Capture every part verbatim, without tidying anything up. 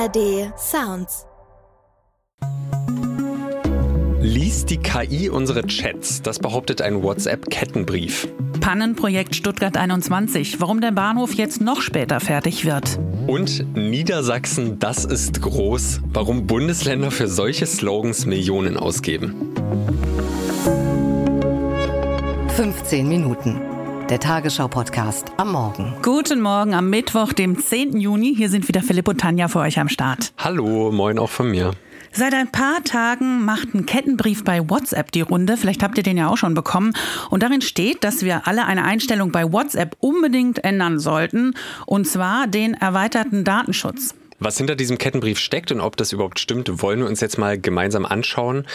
A R D Sounds. Liest die K I unsere Chats? Das behauptet ein WhatsApp-Kettenbrief. Pannenprojekt Stuttgart einundzwanzig. Warum der Bahnhof jetzt noch später fertig wird. Und Niedersachsen, das ist groß. Warum Bundesländer für solche Slogans Millionen ausgeben. fünfzehn Minuten. Der Tagesschau-Podcast am Morgen. Guten Morgen am Mittwoch, dem zehnten Juni. Hier sind wieder Philipp und Tanja für euch am Start. Hallo, moin auch von mir. Seit ein paar Tagen macht ein Kettenbrief bei WhatsApp die Runde. Vielleicht habt ihr den ja auch schon bekommen. Und darin steht, dass wir alle eine Einstellung bei WhatsApp unbedingt ändern sollten. Und zwar den erweiterten Datenschutz. Was hinter diesem Kettenbrief steckt und ob das überhaupt stimmt, wollen wir uns jetzt mal gemeinsam anschauen.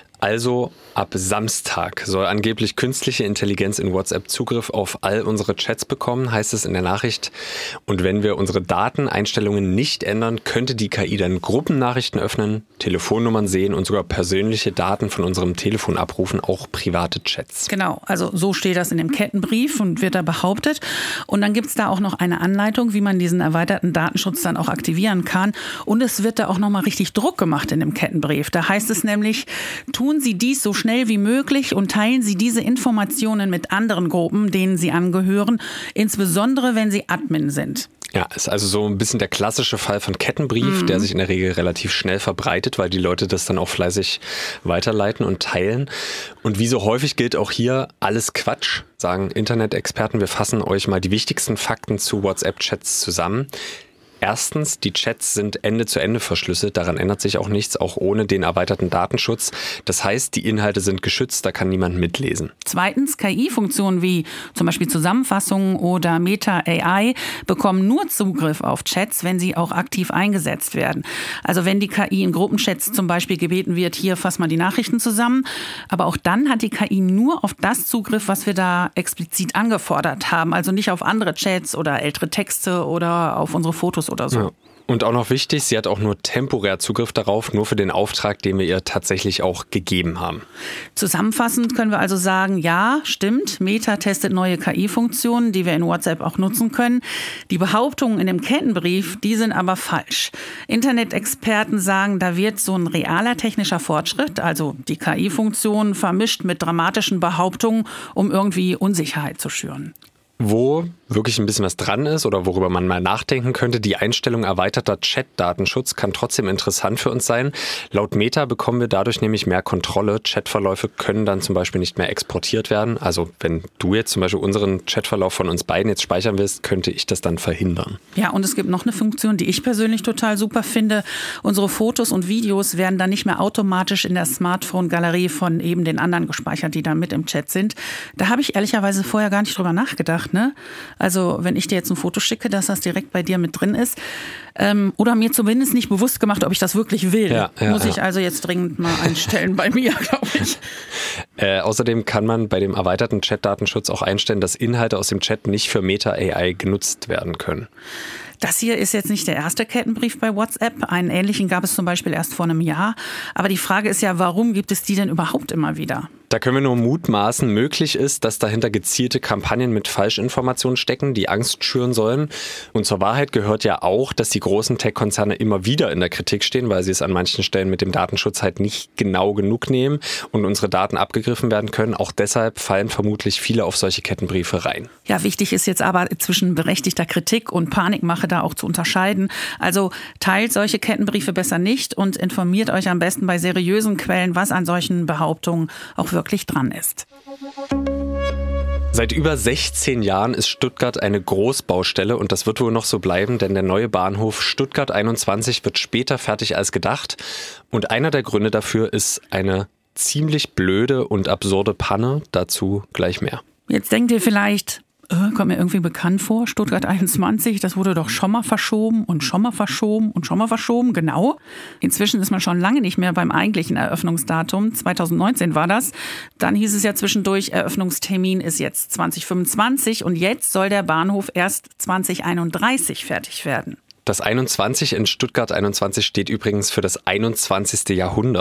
Also ab Samstag soll angeblich künstliche Intelligenz in WhatsApp Zugriff auf all unsere Chats bekommen, heißt es in der Nachricht. Und wenn wir unsere Dateneinstellungen nicht ändern, könnte die K I dann Gruppennachrichten öffnen, Telefonnummern sehen und sogar persönliche Daten von unserem Telefon abrufen, auch private Chats. Genau, also so steht das in dem Kettenbrief und wird da behauptet. Und dann gibt es da auch noch eine Anleitung, wie man diesen erweiterten Datenschutz dann auch aktivieren kann. Und es wird da auch nochmal richtig Druck gemacht in dem Kettenbrief. Da heißt es nämlich, tun Sie dies so schnell wie möglich und teilen Sie diese Informationen mit anderen Gruppen, denen Sie angehören, insbesondere wenn Sie Admin sind. Ja, ist also so ein bisschen der klassische Fall von Kettenbrief, mhm. der sich in der Regel relativ schnell verbreitet, weil die Leute das dann auch fleißig weiterleiten und teilen. Und wie so häufig gilt auch hier, alles Quatsch, sagen Internet-Experten. Wir fassen euch mal die wichtigsten Fakten zu WhatsApp-Chats zusammen. Erstens, die Chats sind Ende zu Ende verschlüsselt, daran ändert sich auch nichts, auch ohne den erweiterten Datenschutz. Das heißt, die Inhalte sind geschützt, da kann niemand mitlesen. Zweitens, K I-Funktionen wie zum Beispiel Zusammenfassungen oder Meta-A I bekommen nur Zugriff auf Chats, wenn sie auch aktiv eingesetzt werden. Also wenn die K I in Gruppenchats zum Beispiel gebeten wird, hier fass mal die Nachrichten zusammen. Aber auch dann hat die K I nur auf das Zugriff, was wir da explizit angefordert haben. Also nicht auf andere Chats oder ältere Texte oder auf unsere Fotos oder so. Ja. Und auch noch wichtig, sie hat auch nur temporär Zugriff darauf, nur für den Auftrag, den wir ihr tatsächlich auch gegeben haben. Zusammenfassend können wir also sagen, ja, stimmt, Meta testet neue K I-Funktionen, die wir in WhatsApp auch nutzen können. Die Behauptungen in dem Kettenbrief, die sind aber falsch. Internet-Experten sagen, da wird so ein realer technischer Fortschritt, also die K I-Funktionen, vermischt mit dramatischen Behauptungen, um irgendwie Unsicherheit zu schüren. Wo wirklich ein bisschen was dran ist oder worüber man mal nachdenken könnte, die Einstellung erweiterter Chat-Datenschutz kann trotzdem interessant für uns sein. Laut Meta bekommen wir dadurch nämlich mehr Kontrolle. Chatverläufe können dann zum Beispiel nicht mehr exportiert werden. Also wenn du jetzt zum Beispiel unseren Chatverlauf von uns beiden jetzt speichern willst, könnte ich das dann verhindern. Ja, und es gibt noch eine Funktion, die ich persönlich total super finde. Unsere Fotos und Videos werden dann nicht mehr automatisch in der Smartphone-Galerie von eben den anderen gespeichert, die da mit im Chat sind. Da habe ich ehrlicherweise vorher gar nicht drüber nachgedacht. Ne? Also wenn ich dir jetzt ein Foto schicke, dass das direkt bei dir mit drin ist. Ähm, oder mir zumindest nicht bewusst gemacht, ob ich das wirklich will. Ja, ja, Muss ich ja. also jetzt dringend mal einstellen bei mir, glaube ich. Äh, außerdem kann man bei dem erweiterten Chat-Datenschutz auch einstellen, dass Inhalte aus dem Chat nicht für Meta-A I genutzt werden können. Das hier ist jetzt nicht der erste Kettenbrief bei WhatsApp. Einen ähnlichen gab es zum Beispiel erst vor einem Jahr. Aber die Frage ist ja, warum gibt es die denn überhaupt immer wieder? Da können wir nur mutmaßen. Möglich ist, dass dahinter gezielte Kampagnen mit Falschinformationen stecken, die Angst schüren sollen. Und zur Wahrheit gehört ja auch, dass die großen Tech-Konzerne immer wieder in der Kritik stehen, weil sie es an manchen Stellen mit dem Datenschutz halt nicht genau genug nehmen und unsere Daten abgegriffen werden können. Auch deshalb fallen vermutlich viele auf solche Kettenbriefe rein. Ja, wichtig ist jetzt aber zwischen berechtigter Kritik und Panikmache da auch zu unterscheiden. Also teilt solche Kettenbriefe besser nicht und informiert euch am besten bei seriösen Quellen, was an solchen Behauptungen auch wirklich dran ist. Seit über sechzehn Jahren ist Stuttgart eine Großbaustelle und das wird wohl noch so bleiben, denn der neue Bahnhof Stuttgart einundzwanzig wird später fertig als gedacht. Und einer der Gründe dafür ist eine ziemlich blöde und absurde Panne. Dazu gleich mehr. Jetzt denkt ihr vielleicht, äh, kommt mir irgendwie bekannt vor, Stuttgart einundzwanzig, das wurde doch schon mal verschoben und schon mal verschoben und schon mal verschoben, genau. Inzwischen ist man schon lange nicht mehr beim eigentlichen Eröffnungsdatum, zweitausendneunzehn war das. Dann hieß es ja zwischendurch, Eröffnungstermin ist jetzt zwanzig fünfundzwanzig und jetzt soll der Bahnhof erst zwanzig einunddreißig fertig werden. Das einundzwanzig in Stuttgart einundzwanzig steht übrigens für das einundzwanzigste Jahrhundert.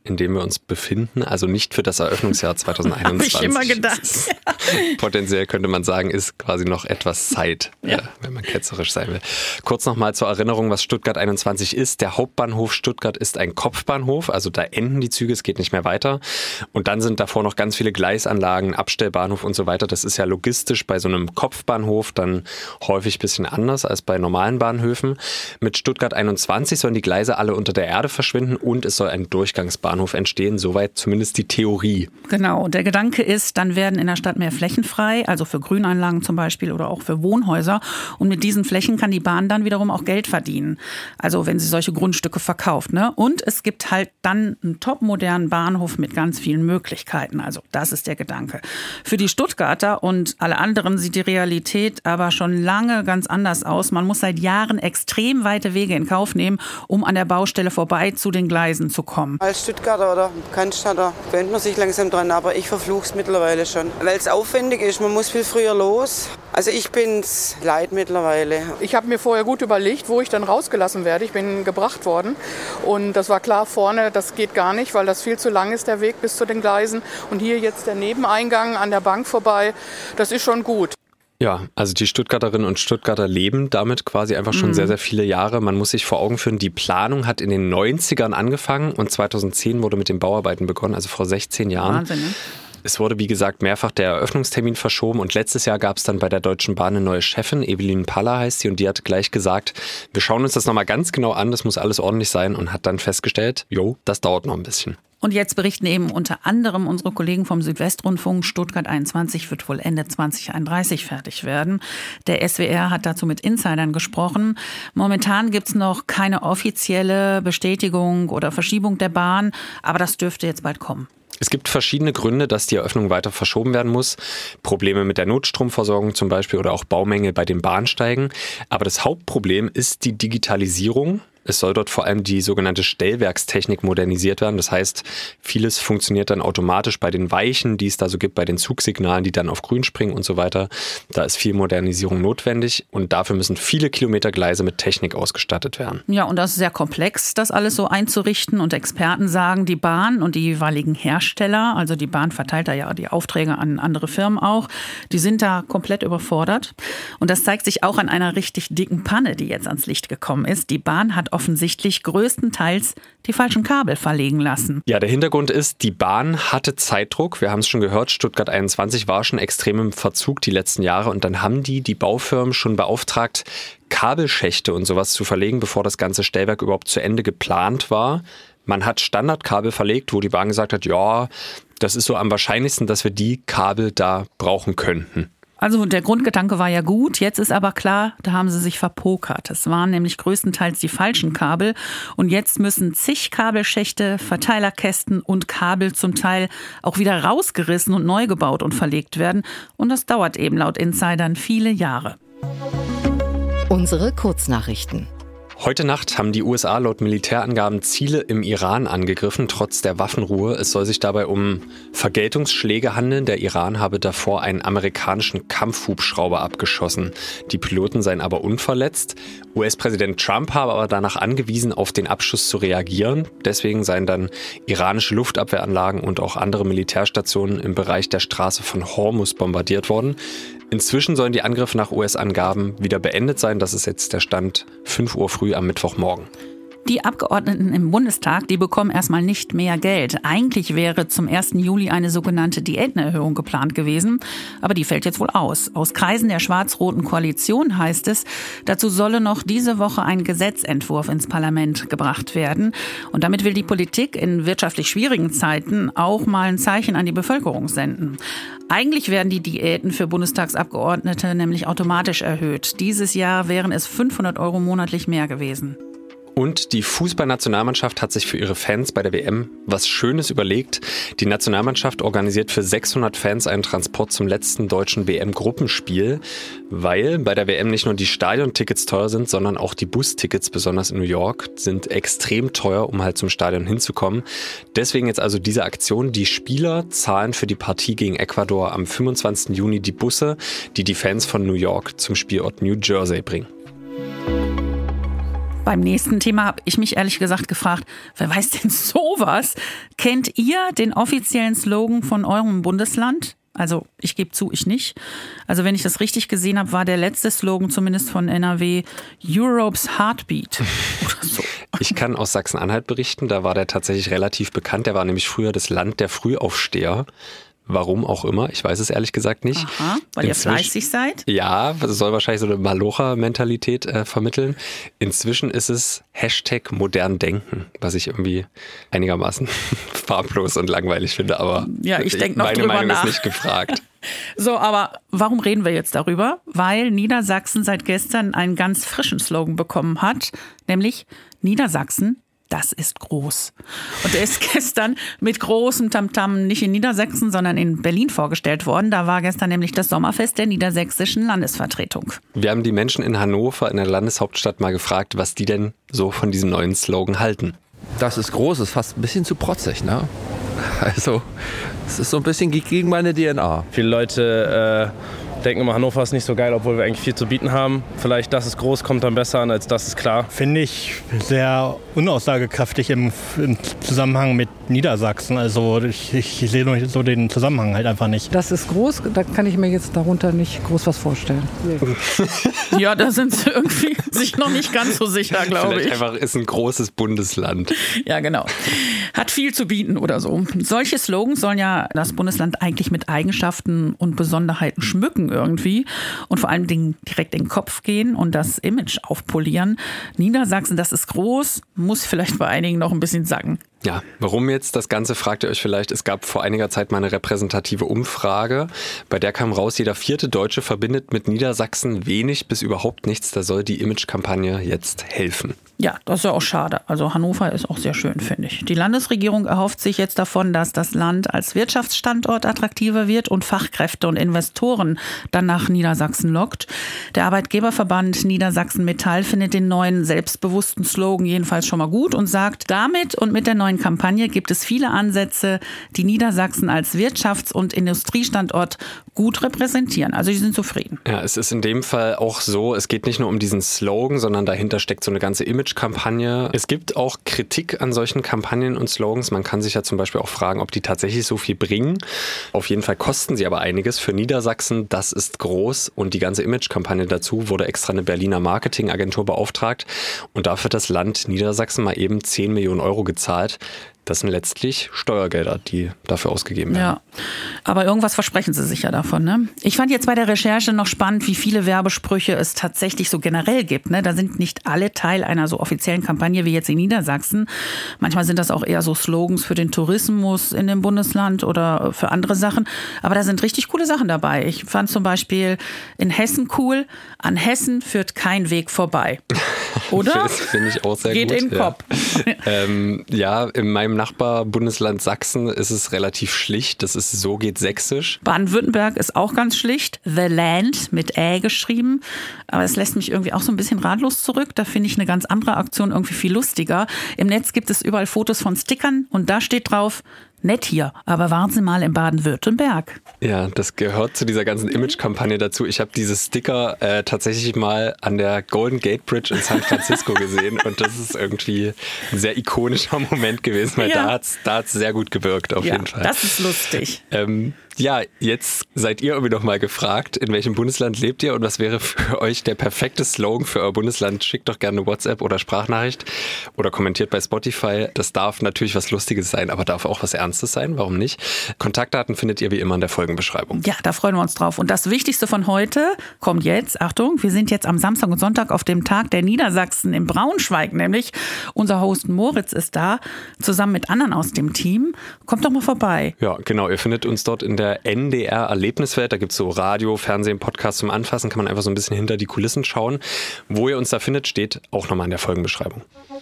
in dem wir uns befinden, also nicht für das Eröffnungsjahr zwanzig einundzwanzig. Habe ich immer gedacht. Potenziell könnte man sagen, ist quasi noch etwas Zeit, ja. äh, wenn man ketzerisch sein will. Kurz nochmal zur Erinnerung, was Stuttgart einundzwanzig ist. Der Hauptbahnhof Stuttgart ist ein Kopfbahnhof, also da enden die Züge, es geht nicht mehr weiter. Und dann sind davor noch ganz viele Gleisanlagen, Abstellbahnhof und so weiter. Das ist ja logistisch bei so einem Kopfbahnhof dann häufig ein bisschen anders als bei normalen Bahnhöfen. Mit Stuttgart einundzwanzig sollen die Gleise alle unter der Erde verschwinden und es soll ein Durchgangsbahnhof entstehen, soweit zumindest die Theorie. Genau, der Gedanke ist, dann werden in der Stadt mehr Flächen frei, also für Grünanlagen zum Beispiel oder auch für Wohnhäuser. Und mit diesen Flächen kann die Bahn dann wiederum auch Geld verdienen. Also wenn sie solche Grundstücke verkauft. Ne? Und es gibt halt dann einen topmodernen Bahnhof mit ganz vielen Möglichkeiten. Also das ist der Gedanke. Für die Stuttgarter und alle anderen sieht die Realität aber schon lange ganz anders aus. Man muss seit Jahren extrem weite Wege in Kauf nehmen, um an der Baustelle vorbei zu den Gleisen zu kommen. Als Stuttgarter oder Cannstatter gewöhnt man sich langsam dran, aber ich verfluch's mittlerweile schon. Weil es aufwendig ist, man muss viel früher los. Also ich bin's leid mittlerweile. Ich habe mir vorher gut überlegt, wo ich dann rausgelassen werde. Ich bin gebracht worden und das war klar, vorne, das geht gar nicht, weil das viel zu lang ist, der Weg bis zu den Gleisen. Und hier jetzt der Nebeneingang an der Bank vorbei, das ist schon gut. Ja, also die Stuttgarterinnen und Stuttgarter leben damit quasi einfach schon mhm. sehr, sehr viele Jahre. Man muss sich vor Augen führen, die Planung hat in den neunzigern angefangen und zweitausendzehn wurde mit den Bauarbeiten begonnen, also vor sechzehn Jahren. Wahnsinn, ne? Es wurde, wie gesagt, mehrfach der Eröffnungstermin verschoben und letztes Jahr gab es dann bei der Deutschen Bahn eine neue Chefin, Evelyn Paller heißt sie, und die hat gleich gesagt, wir schauen uns das nochmal ganz genau an, das muss alles ordentlich sein, und hat dann festgestellt, jo, das dauert noch ein bisschen. Und jetzt berichten eben unter anderem unsere Kollegen vom Südwestrundfunk, Stuttgart einundzwanzig wird wohl Ende zwanzig einunddreißig fertig werden. Der S W R hat dazu mit Insidern gesprochen. Momentan gibt es noch keine offizielle Bestätigung oder Verschiebung der Bahn, aber das dürfte jetzt bald kommen. Es gibt verschiedene Gründe, dass die Eröffnung weiter verschoben werden muss. Probleme mit der Notstromversorgung zum Beispiel oder auch Baumängel bei den Bahnsteigen. Aber das Hauptproblem ist die Digitalisierung. Es soll dort vor allem die sogenannte Stellwerkstechnik modernisiert werden. Das heißt, vieles funktioniert dann automatisch bei den Weichen, die es da so gibt, bei den Zugsignalen, die dann auf grün springen und so weiter. Da ist viel Modernisierung notwendig und dafür müssen viele Kilometer Gleise mit Technik ausgestattet werden. Ja, und das ist sehr komplex, das alles so einzurichten. Und Experten sagen, die Bahn und die jeweiligen Hersteller, also die Bahn verteilt da ja die Aufträge an andere Firmen auch, die sind da komplett überfordert. Und das zeigt sich auch an einer richtig dicken Panne, die jetzt ans Licht gekommen ist. Die Bahn hat offensichtlich größtenteils die falschen Kabel verlegen lassen. Ja, der Hintergrund ist, die Bahn hatte Zeitdruck. Wir haben es schon gehört, Stuttgart einundzwanzig war schon extrem im Verzug die letzten Jahre. Und dann haben die die Baufirmen schon beauftragt, Kabelschächte und sowas zu verlegen, bevor das ganze Stellwerk überhaupt zu Ende geplant war. Man hat Standardkabel verlegt, wo die Bahn gesagt hat, ja, das ist so am wahrscheinlichsten, dass wir die Kabel da brauchen könnten. Also der Grundgedanke war ja gut, jetzt ist aber klar, da haben sie sich verpokert. Es waren nämlich größtenteils die falschen Kabel und jetzt müssen zig Kabelschächte, Verteilerkästen und Kabel zum Teil auch wieder rausgerissen und neu gebaut und verlegt werden. Und das dauert eben laut Insidern viele Jahre. Unsere Kurznachrichten. Heute Nacht haben die U S A laut Militärangaben Ziele im Iran angegriffen, trotz der Waffenruhe. Es soll sich dabei um Vergeltungsschläge handeln. Der Iran habe davor einen amerikanischen Kampfhubschrauber abgeschossen. Die Piloten seien aber unverletzt. U S-Präsident Trump habe aber danach angewiesen, auf den Abschuss zu reagieren. Deswegen seien dann iranische Luftabwehranlagen und auch andere Militärstationen im Bereich der Straße von Hormuz bombardiert worden. Inzwischen sollen die Angriffe nach U S-Angaben wieder beendet sein. Das ist jetzt der Stand fünf Uhr früh am Mittwochmorgen. Die Abgeordneten im Bundestag, die bekommen erstmal nicht mehr Geld. Eigentlich wäre zum ersten Juli eine sogenannte Diätenerhöhung geplant gewesen, aber die fällt jetzt wohl aus. Aus Kreisen der schwarz-roten Koalition heißt es, dazu solle noch diese Woche ein Gesetzentwurf ins Parlament gebracht werden. Und damit will die Politik in wirtschaftlich schwierigen Zeiten auch mal ein Zeichen an die Bevölkerung senden. Eigentlich werden die Diäten für Bundestagsabgeordnete nämlich automatisch erhöht. Dieses Jahr wären es fünfhundert Euro monatlich mehr gewesen. Und die Fußballnationalmannschaft hat sich für ihre Fans bei der W M was Schönes überlegt. Die Nationalmannschaft organisiert für sechshundert Fans einen Transport zum letzten deutschen W M-Gruppenspiel, weil bei der W M nicht nur die Stadiontickets teuer sind, sondern auch die Bustickets, besonders in New York, sind extrem teuer, um halt zum Stadion hinzukommen. Deswegen jetzt also diese Aktion. Die Spieler zahlen für die Partie gegen Ecuador am fünfundzwanzigsten Juni die Busse, die die Fans von New York zum Spielort New Jersey bringen. Beim nächsten Thema habe ich mich ehrlich gesagt gefragt, wer weiß denn sowas? Kennt ihr den offiziellen Slogan von eurem Bundesland? Also ich gebe zu, ich nicht. Also wenn ich das richtig gesehen habe, war der letzte Slogan zumindest von N R W Europe's Heartbeat oder so. Ich kann aus Sachsen-Anhalt berichten, da war der tatsächlich relativ bekannt. Der war nämlich früher das Land der Frühaufsteher. Warum auch immer, ich weiß es ehrlich gesagt nicht. Aha, weil Inzwischen, ihr fleißig seid? Ja, das soll wahrscheinlich so eine Malocher-Mentalität äh, vermitteln. Inzwischen ist es Hashtag modern denken, was ich irgendwie einigermaßen farblos und langweilig finde, aber ja, ich denk noch meine drüber Meinung nach. ist nicht gefragt. So, aber warum reden wir jetzt darüber? Weil Niedersachsen seit gestern einen ganz frischen Slogan bekommen hat, nämlich Niedersachsen. Das ist groß. Und der ist gestern mit großem Tamtam nicht in Niedersachsen, sondern in Berlin vorgestellt worden. Da war gestern nämlich das Sommerfest der niedersächsischen Landesvertretung. Wir haben die Menschen in Hannover, in der Landeshauptstadt, mal gefragt, was die denn so von diesem neuen Slogan halten. Das ist groß, ist fast ein bisschen zu protzig, ne? Also, es ist so ein bisschen gegen meine D N A. Viele Leute äh denken immer, Hannover ist nicht so geil, obwohl wir eigentlich viel zu bieten haben. Vielleicht das ist groß, kommt dann besser an, als das ist klar. Finde ich sehr unaussagekräftig im, im Zusammenhang mit Niedersachsen. Also ich, ich sehe nur so den Zusammenhang halt einfach nicht. Das ist groß, da kann ich mir jetzt darunter nicht groß was vorstellen. Nee. Ja, da sind sie irgendwie sich noch nicht ganz so sicher, glaube ich. Vielleicht einfach ist ein großes Bundesland. Ja, genau. Hat viel zu bieten oder so. Solche Slogans sollen ja das Bundesland eigentlich mit Eigenschaften und Besonderheiten schmücken irgendwie und vor allen Dingen direkt in den Kopf gehen und das Image aufpolieren. Niedersachsen, das ist groß, muss vielleicht bei einigen noch ein bisschen sacken. Ja, warum jetzt das Ganze, fragt ihr euch vielleicht. Es gab vor einiger Zeit mal eine repräsentative Umfrage, bei der kam raus, jeder vierte Deutsche verbindet mit Niedersachsen wenig bis überhaupt nichts. Da soll die Imagekampagne jetzt helfen. Ja, das ist ja auch schade. Also Hannover ist auch sehr schön, finde ich. Die Landesregierung erhofft sich jetzt davon, dass das Land als Wirtschaftsstandort attraktiver wird und Fachkräfte und Investoren dann nach Niedersachsen lockt. Der Arbeitgeberverband Niedersachsen Metall findet den neuen selbstbewussten Slogan jedenfalls schon mal gut und sagt, damit und mit der neuen Kampagne gibt es viele Ansätze, die Niedersachsen als Wirtschafts- und Industriestandort gut repräsentieren. Also die sind zufrieden. Ja, es ist in dem Fall auch so, es geht nicht nur um diesen Slogan, sondern dahinter steckt so eine ganze Image-Kampagne. Es gibt auch Kritik an solchen Kampagnen und Slogans. Man kann sich ja zum Beispiel auch fragen, ob die tatsächlich so viel bringen. Auf jeden Fall kosten sie aber einiges. Für Niedersachsen, das ist groß. Und die ganze Image-Kampagne dazu wurde extra eine Berliner Marketingagentur beauftragt. Und dafür hat das Land Niedersachsen mal eben zehn Millionen Euro gezahlt. Das sind letztlich Steuergelder, die dafür ausgegeben werden. Ja, aber irgendwas versprechen sie sich ja davon, ne? Ich fand jetzt bei der Recherche noch spannend, wie viele Werbesprüche es tatsächlich so generell gibt, ne? Da sind nicht alle Teil einer so offiziellen Kampagne wie jetzt in Niedersachsen. Manchmal sind das auch eher so Slogans für den Tourismus in dem Bundesland oder für andere Sachen. Aber da sind richtig coole Sachen dabei. Ich fand zum Beispiel in Hessen cool, an Hessen führt kein Weg vorbei. Oder? Das finde ich auch sehr Geht gut. Geht in den ja. Kopf. ähm, ja, in meinem Nachbarbundesland Sachsen ist es relativ schlicht. Das ist So geht Sächsisch. Baden-Württemberg ist auch ganz schlicht. The Land mit Ä geschrieben. Aber es lässt mich irgendwie auch so ein bisschen ratlos zurück. Da finde ich eine ganz andere Aktion irgendwie viel lustiger. Im Netz gibt es überall Fotos von Stickern und da steht drauf, nett hier, aber waren Sie mal in Baden-Württemberg? Ja, das gehört zu dieser ganzen Image-Kampagne dazu. Ich habe diese Sticker äh, tatsächlich mal an der Golden Gate Bridge in San Francisco gesehen und das ist irgendwie ein sehr ikonischer Moment gewesen, weil ja. da hat's da hat's sehr gut gewirkt auf ja, jeden Fall. Das ist lustig. Ähm, ja, jetzt seid ihr irgendwie noch mal gefragt, in welchem Bundesland lebt ihr und was wäre für euch der perfekte Slogan für euer Bundesland? Schickt doch gerne eine WhatsApp oder Sprachnachricht oder kommentiert bei Spotify. Das darf natürlich was Lustiges sein, aber darf auch was Ernstes sein, warum nicht? Kontaktdaten findet ihr wie immer in der Folgenbeschreibung. Ja, da freuen wir uns drauf. Und das Wichtigste von heute kommt jetzt. Achtung, wir sind jetzt am Samstag und Sonntag auf dem Tag der Niedersachsen in Braunschweig, nämlich unser Host Moritz ist da, zusammen mit anderen aus dem Team. Kommt doch mal vorbei. Ja, genau. Ihr findet uns dort in der N D R-Erlebniswelt. Da gibt es so Radio, Fernsehen, Podcast zum Anfassen. Kann man einfach so ein bisschen hinter die Kulissen schauen. Wo ihr uns da findet, steht auch nochmal in der Folgenbeschreibung.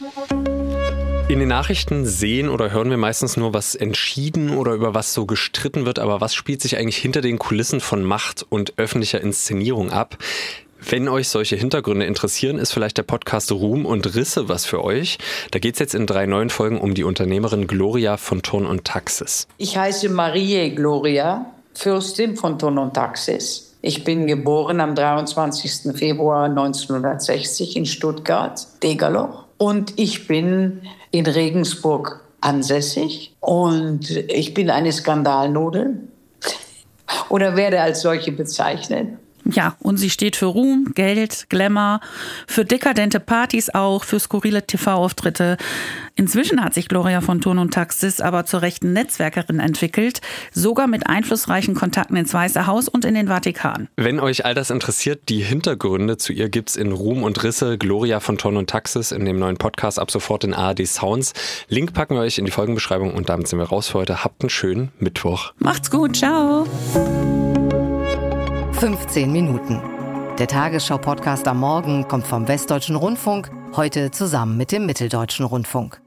In den Nachrichten sehen oder hören wir meistens nur, was entschieden oder über was so gestritten wird. Aber was spielt sich eigentlich hinter den Kulissen von Macht und öffentlicher Inszenierung ab? Wenn euch solche Hintergründe interessieren, ist vielleicht der Podcast Ruhm und Risse was für euch. Da geht es jetzt in drei neuen Folgen um die Unternehmerin Gloria von Thurn und Taxis. Ich heiße Marie Gloria, Fürstin von Thurn und Taxis. Ich bin geboren am dreiundzwanzigsten Februar neunzehnhundertsechzig in Stuttgart, Degerloch. Und ich bin in Regensburg ansässig. Und ich bin eine Skandalnudel oder werde als solche bezeichnet. Ja, und sie steht für Ruhm, Geld, Glamour, für dekadente Partys auch, für skurrile T V-Auftritte. Inzwischen hat sich Gloria von Thurn und Taxis aber zur rechten Netzwerkerin entwickelt, sogar mit einflussreichen Kontakten ins Weiße Haus und in den Vatikan. Wenn euch all das interessiert, die Hintergründe zu ihr gibt's in Ruhm und Risse, Gloria von Thurn und Taxis in dem neuen Podcast ab sofort in A R D Sounds. Link packen wir euch in die Folgenbeschreibung und damit sind wir raus für heute. Habt einen schönen Mittwoch. Macht's gut, ciao. fünfzehn Minuten. Der Tagesschau-Podcast am Morgen kommt vom Westdeutschen Rundfunk, heute zusammen mit dem Mitteldeutschen Rundfunk.